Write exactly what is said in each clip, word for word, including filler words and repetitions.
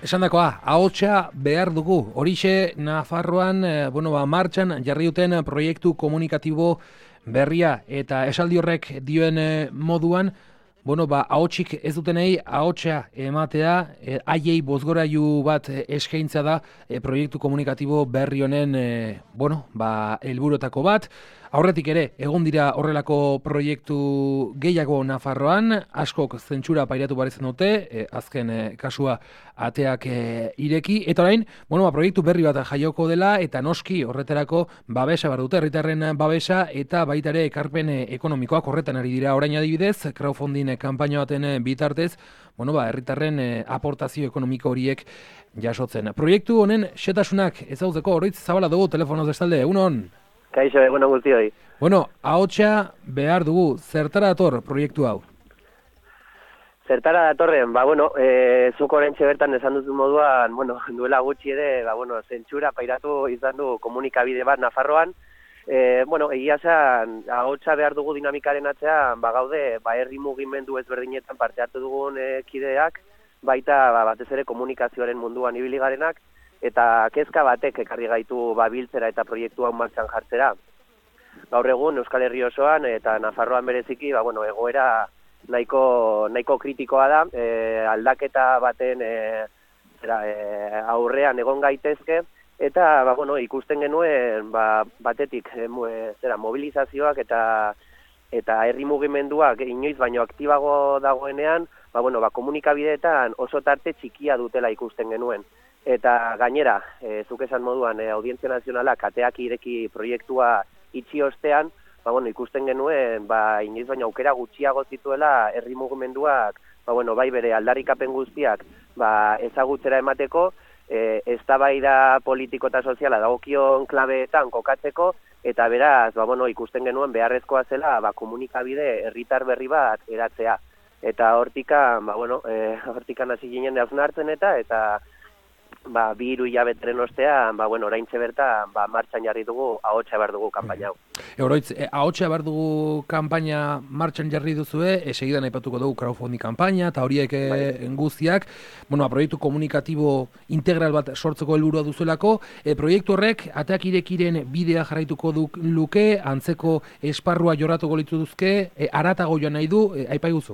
Esandakoa, ahotsa behar dugu. Horixe Nafarroan, eh, bueno, ba, martxan jarri duten proiektu komunikatibo berria eta esaldi horrek dioen eh, moduan, bueno, ba, ahotsik ez dutenei ahotsa ematea, eh, haiei bozgorailu bat eh, eskaintza da eh, proiektu komunikatibo berri honen, eh, bueno, ba, helburuetako bat. Aurretik ere, egon dira horrelako proiektu gehiago Nafarroan, askok zentsura pairatu barezen dute, e, azken e, kasua ateak e, ireki, eta orain, bueno, ba, proiektu berri bat jaioko dela, eta noski horretarako babesa behar dute, herritarren babesa, eta baita ere ekarpen e, ekonomikoak horretan ari dira orain adibidez, crowdfunding kanpaina baten e, bitartez, bueno, ba, herritarren e, aportazio ekonomiko horiek jasotzen. Proiektu honen xetasunak ezagutzeko Oroitz Zabala dugu telefonoz bestalde, unon? Kaixo, egun guztioi. Bueno, ahotsa behar dugu, zertara dator proiektu hau? Zertara datorren, ba, bueno, e, zuko orentxe bertan esan duzu moduan, bueno, duela gutxi ere, ba, bueno, zentsura pairatu izan du komunikabide bat Nafarroan. E, bueno, egia zen, ahotsa behar dugu dinamikaren atzean, ba, gaude, ba, herri mugimendu ezberdinetan parte hartu dugun e, kideak, baita, ba, batez ere komunikazioaren munduan ibili garenak, eta kezka batek ekarri gaitu babiltzera eta proiektuan martxan jartzera. Gaur egun Euskal Herri osoan eta Nafarroan bereziki, ba, bueno, egoera nahiko, nahiko kritikoa da, e, aldaketa baten e, zera, e, aurrean egon gaitezke, eta ba, bueno, ikusten genuen ba, batetik e, zera, mobilizazioak eta eta herri mugimenduak inoiz baino aktibago dagoenean, ba, bueno, ba, komunikabideetan oso tarte txikia dutela ikusten genuen. Eta gainera, e, zuk esan moduan, e, Audientzia Nazionalak ateak ireki proiektua itxi ostean, ba, bueno, ikusten genuen, ba, inoiz baina aukera gutxiago zituela herri mugimenduak, ba, bueno, bai bere aldarrikapen guztiak ba, ezagutzera emateko, e, eztabaida politiko eta soziala dagokion klabeetan kokatzeko, eta beraz, ba, bueno, ikusten genuen beharrezkoa zela ba, komunikabide herritar berri bat eratzea. Eta hortikan, ba, bueno, e, hortikan hasi ginen hausnartzen eta, eta ba, bi hiru hilabeteren ostean, ba, bueno, oraintxe bertan, ba, martxan jarri dugu, ahotsa behar dugu kanpaina hau. E, Oroitz, e, ahotsa behar dugu kanpaina martxan jarri duzue, e, segidan aipatuko dugu crowdfunding kanpaina, eta horiek e, guztiak, bueno, proiektu komunikatibo integral bat sortzeko helburua duzuelako, e, proiektu horrek, ateak irekiren bidea jarraituko duk luke, antzeko esparrua jorratuko lituzke, e, aratago joan nahi du, e, aipai guzu?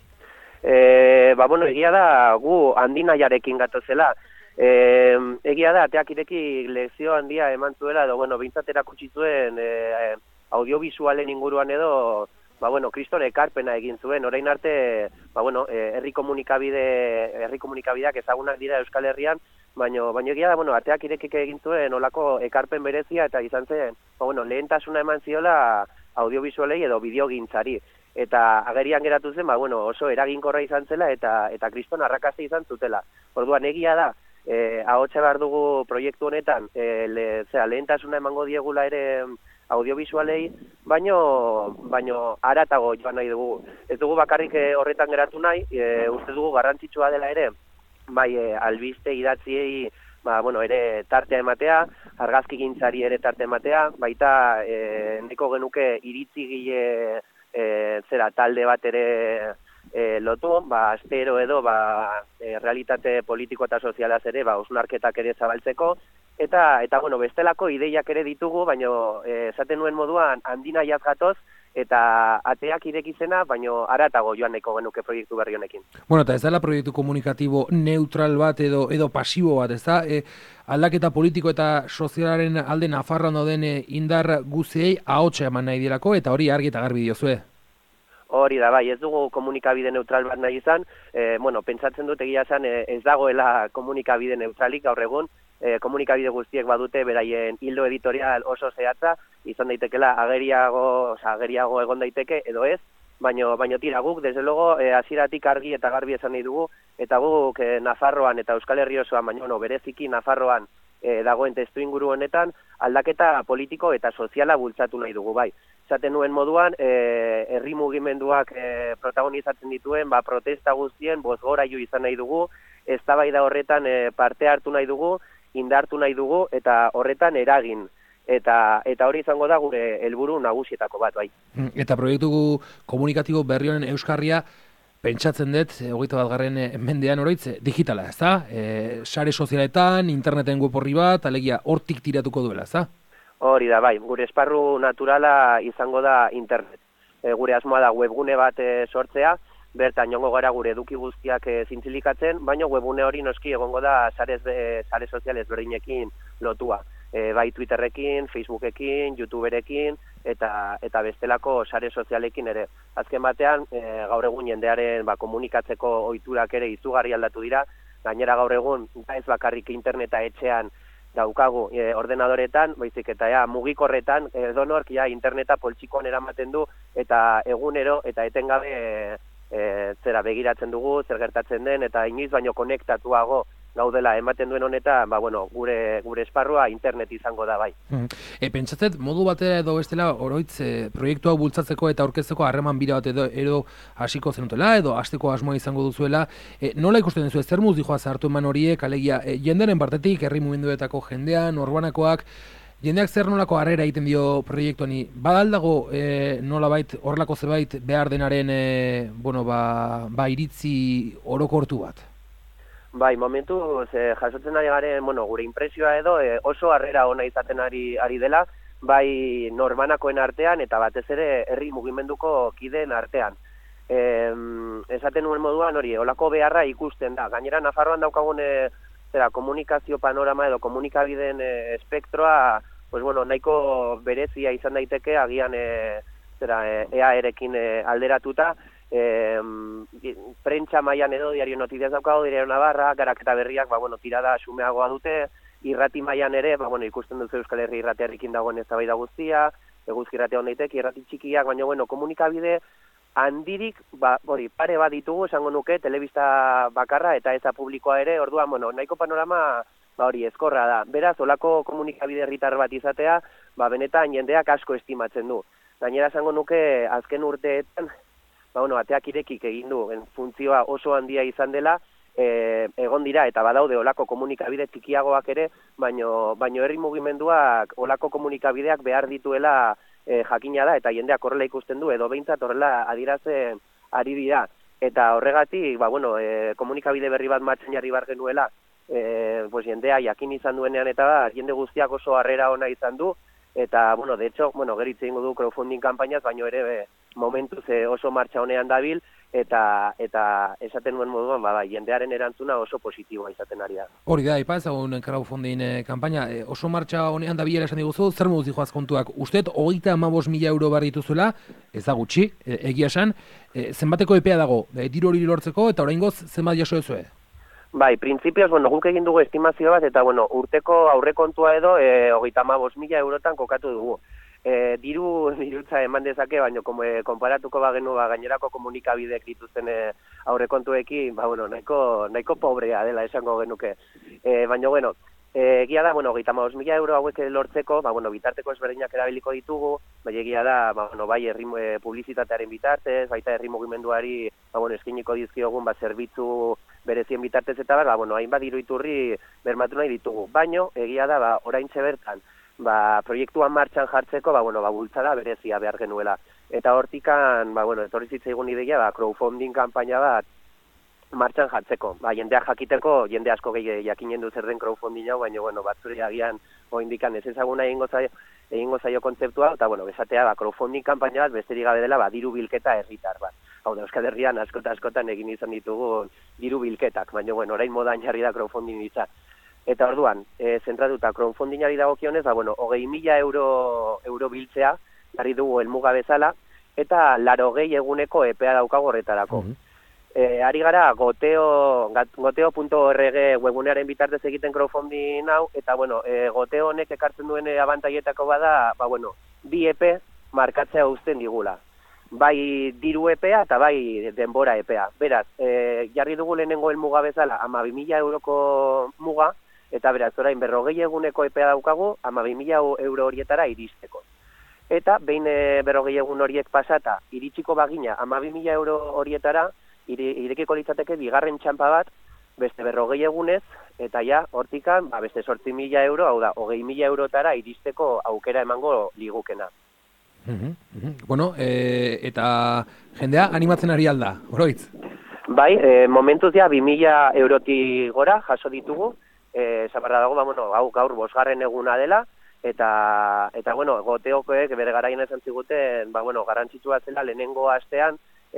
E, ba, bueno, egia da, gu handinaiarekin gatozela, E, egia da, ateak ireki lezio handia eman zuela, edo, bueno, bintzat erakutsi zuen e, audiovisualen inguruan edo, ba, bueno, kriston ekarpena egin zuen, orain arte, ba, bueno, e, herri komunikabide, herri komunikabideak ezagunak dira Euskal Herrian, baino, baino egia da, bueno, ateak irekik egin zuen olako ekarpen berezia, eta izan zen, ba, bueno, lehentasuna eman ziola audiovisualei edo bideogintzari. Eta agerian geratu zen, ba, bueno, oso eraginkorra izan zela, eta, eta kriston arrakasta izan zutela. Orduan, egia da, E, ahotsa behar dugu proiektu honetan, e, le, zera, lehentasuna emango diegula ere audiovisualei, baino, baino aratago joan nahi dugu. Ez dugu bakarrik horretan geratu nahi, e, uste dugu garrantzitsua dela ere, bai e, albiste idatziei, ba, bueno, ere tartea ematea, argazkigintzari ere tarte ematea, baita e, neko genuke iritzigile e, zera, talde bat ere E, lotu, ba, astero edo, ba, e, realitate politiko eta sozialaz ere, ba, osnarketak ere zabaltzeko, eta, eta bueno, bestelako ideiak ere ditugu, baino, e, esaten nuen moduan, handina jazgatoz, eta ateak irekizena, baino, aratago joan nahiko genuke proiektu berri honekin. Bueno, eta ez dela proiektu komunikatibo neutral bat edo, edo pasibo bat, ez da? E, aldaketa politiko eta sozialaren alde Nafarroan dauden e, indar guziei ahotsa eman nahi dirako, eta hori argi eta garbi diozue. Hori da, bai, ez dugu komunikabide neutral bat nahi izan, e, bueno, pentsatzen dut egia esan e, ez dagoela komunikabide neutralik gaur egun, e, komunikabide guztiek badute beraien hildo editorial oso zehatza, izan daitekela ageriago, oza, ageriago egon daiteke edo ez, baino, baino tira guk, desde logo, e, hasieratik argi eta garbi esan nahi dugu, eta guk e, Nafarroan eta Euskal Herri osoan, baino, no, bereziki Nafarroan e, dagoen testu inguru honetan, aldaketa politiko eta soziala bultzatu nahi dugu, bai. Zaten nuen moduan, e, herri mugimenduak e, protagonizatzen dituen, ba, protesta guztien, bozgorailu izan nahi dugu, eztabaida horretan e, parte hartu nahi dugu, indartu nahi dugu, eta horretan eragin. Eta, eta hori izango da gure helburu nagusietako bat, bai. Eta proiektu komunikatibo berri honen euskarria, pentsatzen dut, hogeita bat garren mendean oroitz, digitala, ez da? E, sare sozialetan, interneten web horri bat, alegia hortik tiratuko duela, ez da? Hori da, bai, gure esparru naturala izango da internet. E, gure asmoa da webgune bat e, sortzea, bertan jongo gara gure eduki guztiak e, zintzilikatzen, baina webgune hori noski egongo da sare e, sare sozial ezberdinekin lotua. E, bai Twitterrekin, Facebookekin, YouTuberekin, eta eta bestelako sare sozialekin ere. Azken batean, e, gaur egun jendearen ba, komunikatzeko ohiturak ere izugarri aldatu dira, gainera gaur egun ez bakarrik interneta etxean daukagu e, ordenadoretan, baizik eta ja, mugikorretan, edonork ja, interneta poltsikoan eramaten du, eta egunero eta etengabe e, e, zera begiratzen dugu, zer gertatzen den, eta inoiz baino konektatuago gaudela ematen duen honetan, ba, bueno, gure, gure esparrua internet izango da bai. Hmm. E, pentsatzet, modu batera edo bestela oroitz e, proiektua bultzatzeko eta aurkezteko harreman bira bat edo, edo hasiko zenutela, edo hasteko asmoa izango duzuela, e, nola ikusten duzu, zer muz dijoa zartu eman horiek, alegia, e, jenderen partetik, herri mugimenduetako jendean, norbanakoak, jendeak zer nolako harrera egiten dio proiektuani, badaldago e, nolabait horrelako zebait behar denaren e, bueno, ba, ba iritzi orokortu bat? Bai, momentu ze, jasotzen ari garen, bueno, gure impresioa edo e, oso harrera ona izaten ari, ari dela, bai norbanakoen artean eta batez ere herri mugimenduko kideen artean. E, esaten nuen moduan hori, olako beharra ikusten da. Gainera Nafarroan daukagun e, zera, komunikazio panorama edo komunikabideen e, espektroa, pues, bueno, nahiko berezia izan daiteke agian e, zera, e, E A erekin e, alderatuta. E, prentsa mailan edo diario noticias daukago, diario Navarra, garaketa berriak, ba, bueno, tirada xumeagoa dute, irrati mailan ere, ba, bueno, ikusten duzu Euskal Herri irratiarrekin dagoen eztabaida guztia, eguzki irratia hon daiteke, irrati txikiak, baina, bueno, komunikabide handirik, ba, hori, pare bat ditugu, esango nuke, telebista bakarra eta eza publikoa ere, orduan, bueno, nahiko panorama, ba, hori, ezkorra da. Beraz, olako komunikabide herritar bat izatea, ba, benetan jendeak asko estimatzen du. Gainera, esango nuke, azken urteetan, ba, bueno, ateak irekik egin du, en funtzioa oso handia izan dela, e, egon dira, eta badaude olako komunikabide txikiagoak ere, baino, baino herri mugimenduak olako komunikabideak behar dituela e, jakina da, eta jendeak horrela ikusten du, edo behintzat horrela adirazen ari dira. Eta horregatik, ba, bueno, e, komunikabide berri bat martxan jarri bar genuela, e, pues, jendea jakin izan duenean, eta ba, jende guztiak oso harrera ona izan du, eta, bueno, de hecho, bueno, geritze ingo du crowdfunding kanpainaz, baino ere be, momentuz oso martxa honean dabil, eta eta esaten nuen moduan, ba, jendearen erantzuna oso positiboa izaten ari da. Hori da, ipa ezagun crowdfunding eh, kanpaina, eh, oso martxa honean dabilela esan diguzu, zer moduz dijoaz kontuak? Usted, hogeita hamabost mila euro behar dituzuela, ez da gutxi, e, egia esan, e, zenbateko epea dago, e, diru hori lortzeko, eta oraingoz zenbat jaso ezue? Bai, printzipioz, bueno, guk egin dugu estimazio bat, eta, bueno, urteko aurrekontua edo, e, hogeita hamabost mila eurotan kokatu dugu. E, diru dirutza eman dezake, baina como, e, konparatuko bagenu ba, gainerako komunikabidek dituzten e, aurrekontuekin, ba, bueno, nahiko, nahiko pobrea dela esango genuke. E, baina, bueno, e, egia da, bueno, hogeita hamabost mila euro hauek lortzeko, ba, bueno, bitarteko ezberdinak erabiliko ditugu, bai egia da, ba, bueno, bai herri e, publizitatearen bitartez, baita herri mugimenduari, ba, bueno, eskiniko dizkiogun, ba, zerbitzu berezien bitartez eta ba, bueno, hainbat diru iturri bermatu nahi ditugu. Baino, egia da, ba, oraintxe bertan, ba, proiektuan martxan jartzeko, ba, bueno, ba, bultzada berezia behar genuela. Eta hortikan, ba, bueno, etorri zitzaigun ideia, ba, crowdfunding kanpaina bat martxan jartzeko. Ba, jendeak jakiteko, jende asko gehi jakinen du zer den crowdfunding hau, baina, bueno, batzuri agian oindikan ez ezaguna egingo zaio, egingo zaio kontzeptua, eta, bueno, besatea, ba, crowdfunding kanpaina bat besterik gabe dela, ba, diru bilketa herritar bat. Hau da, Euskal Herrian askota askotan egin izan ditugu diru bilketak, baina, bueno, orain modan jarri da crowdfunding hitza. Eta orduan, e, zentratuta crowdfundingari dagokionez, ba, bueno, hogei mila euro, euro biltzea, jarri dugu helmuga bezala, eta larogei eguneko epea daukago horretarako. Mm-hmm. E, ari gara, goteo, goteo punto org webunearen bitartez egiten crowdfunding hau, eta, bueno, e, goteo honek ekartzen duen abantaietako bada, ba, bueno, bi epe markatzea uzten digula. Bai diru epea eta bai denbora epea. Beraz, e, jarri dugu lehenengo helmuga bezala, hamabi mila euroko muga, eta beraz, orain berrogei eguneko epea daukagu, hamabi mila euro horietara iristeko. Eta, behin e, berrogei egun horiek pasata, iritsiko bagina, hamabi mila euro horietara, ire, irekiko litzateke bigarren txanpa bat, beste berrogei egunez, eta ja, hortikan, ba, beste sortzi mila euro, hau da, hogei mila eurotara iristeko aukera emango ligukena. Mm -hmm. Bueno, e, eta jendea animatzen ari alda, oroitz? Bai, e, momentuz ja bi mila euroti gora jaso ditugu, e, zabarra dago, ba, bueno, hau gaur bosgarren eguna dela, eta, eta bueno, goteokoek bere garaian esan ziguten, ba, bueno, garrantzitsua zela lehenengo astean,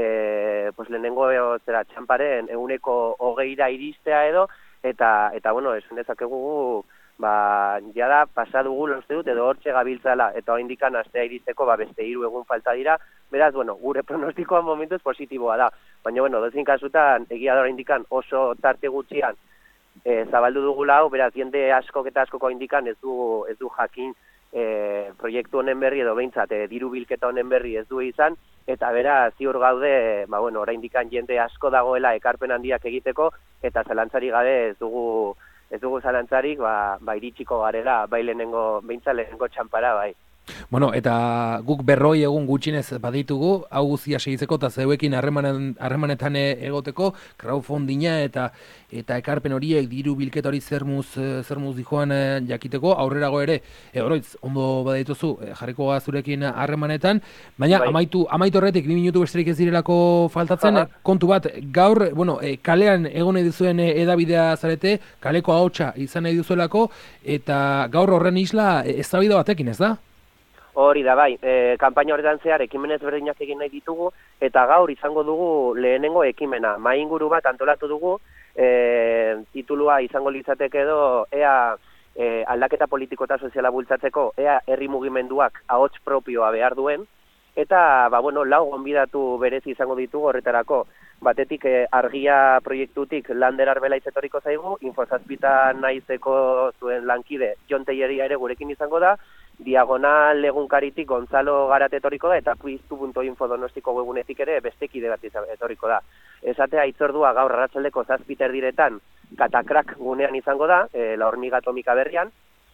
e, pues lehenengo zera txamparen eguneko hogeira iristea edo, eta, eta bueno, esan dezakegu, ba, jada pasa dugu uste dut, edo hortxe gabiltzala, eta hori indikan astea iristeko, ba, beste hiru egun falta dira, beraz, bueno, gure pronostikoa momentuz positiboa da, baina, bueno, dozin kasutan, egia da hori indikan oso tarte gutxian, e, zabaldu dugula hau, beraz, jende askok eta askoko indikan ez du, ez du jakin e, proiektu honen berri, edo behintzat, e, diru bilketa honen berri ez du izan, eta beraz, ziur gaude, ba, bueno, orain indikan jende asko dagoela ekarpen handiak egiteko, eta zalantzari gabe ez dugu, ez dugu zalantzarik, ba, ba iritsiko garela, bai lehenengo, behintzat lehenengo txampara, bai. Bueno, eta guk berroi egun gutxinez baditugu, hau guztia segitzeko eta zeuekin harremanetan egoteko, crowdfundinga eta eta ekarpen horiek, diru bilketa hori zermuz, zermuz dijoan jakiteko, aurrerago ere, e, oroitz, ondo badituzu, e, jarriko zurekin harremanetan, baina bai. amaitu, amaitu horretik, bi minutu besterik ez direlako faltatzen, Aha. kontu bat, gaur, bueno, e, kalean egon nahi duzuen edabidea zarete, kaleko ahotsa izan nahi duzuelako, eta gaur horren isla eztabaida batekin, ez da? Hori da, bai, e, kanpaina horretan zehar ekimenez berdinak egin nahi ditugu, eta gaur izango dugu lehenengo ekimena. Mahai inguru bat antolatu dugu, e, titulua izango litzateke edo, ea e, aldaketa politiko eta soziala bultzatzeko, ea herri mugimenduak ahots propioa behar duen, eta, ba, bueno, lau gonbidatu berezi izango ditugu horretarako. Batetik e, argia proiektutik Lander Arbelaiz etorriko zaigu, Infozazpitan naizeko zuen lankide Jon Telleria ere gurekin izango da, Diagonal egunkaritik Gonzalo Garate etorriko da, eta piztu puntu info Donostiko webunetik ere bestekide bat etorriko da. Esatea itzordua gaur arratsaldeko zazpiter diretan Katakrak gunean izango da, e, La Hormiga Atomika berrian,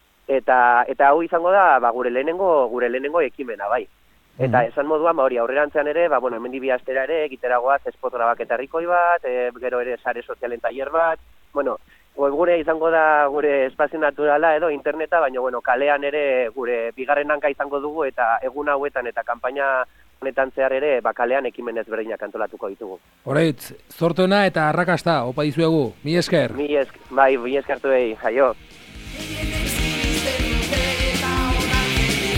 eta eta hau izango da ba, gure lehenengo gure lehenengo ekimena, bai. Eta mm-hmm. esan moduan, ba, hori aurrerantzean ere, ba, bueno, hemen bi astera ere, egiteragoaz espotora baketa herrikoi bat, e, gero ere sare sozialen tailer bat, bueno, gure izango da gure espazio naturala edo interneta, baina bueno, kalean ere gure bigarren hanka izango dugu eta egun hauetan eta kanpaina honetan zehar ere ba, kalean ekimen ezberdinak antolatuko ditugu. Horaitz, zortuena eta arrakasta, opa dizuegu, mi esker. Mi esker, bai, mi eskertu egin, jaio.